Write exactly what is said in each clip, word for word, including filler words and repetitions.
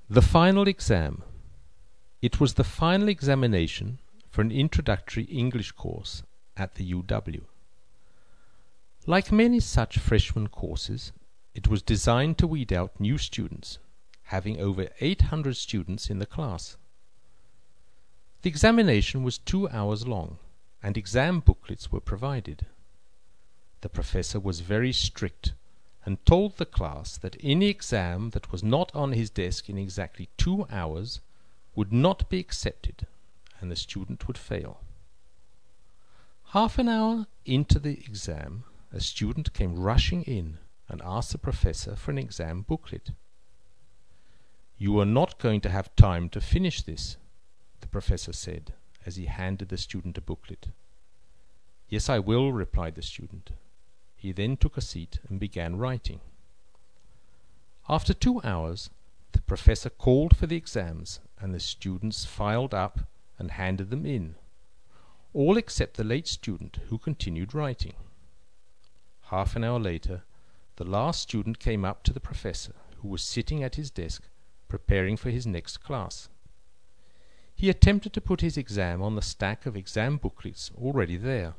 The final exam. It was the final examination for an introductory English course at the U W. Like many such freshman courses, it was designed to weed out new students, having over eight hundred students in the class. The examination was two hours long, and exam booklets were provided. The professor was very strict and told the class that any exam that was not on his desk in exactly two hours would not be accepted, and the student would fail. Half an hour into the exam, a student came rushing in and asked the professor for an exam booklet. "You are not going to have time to finish this," the professor said as he handed the student a booklet. "Yes, I will," replied the student. He then took a seat and began writing. After two hours, the professor called for the exams, and the students filed up and handed them in, all except the late student, who continued writing. Half an hour later, the last student came up to the professor, who was sitting at his desk preparing for his next class. He attempted to put his exam on the stack of exam booklets already there.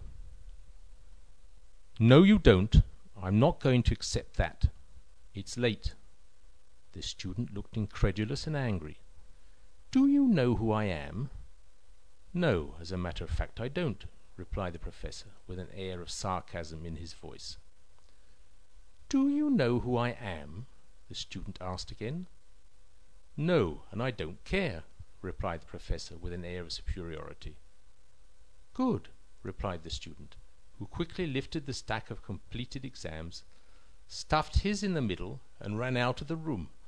"No, you don't. I'm not going to accept that. It's late." The student looked incredulous and angry. "Do you know who I am?" "No, as a matter of fact I don't," replied the professor with an air of sarcasm in his voice. "Do you know who I am?" the student asked again. "No, and I don't care," replied the professor with an air of superiority. "Good," replied the student, who quickly lifted the stack of completed exams, stuffed his in the middle, and ran out of the room.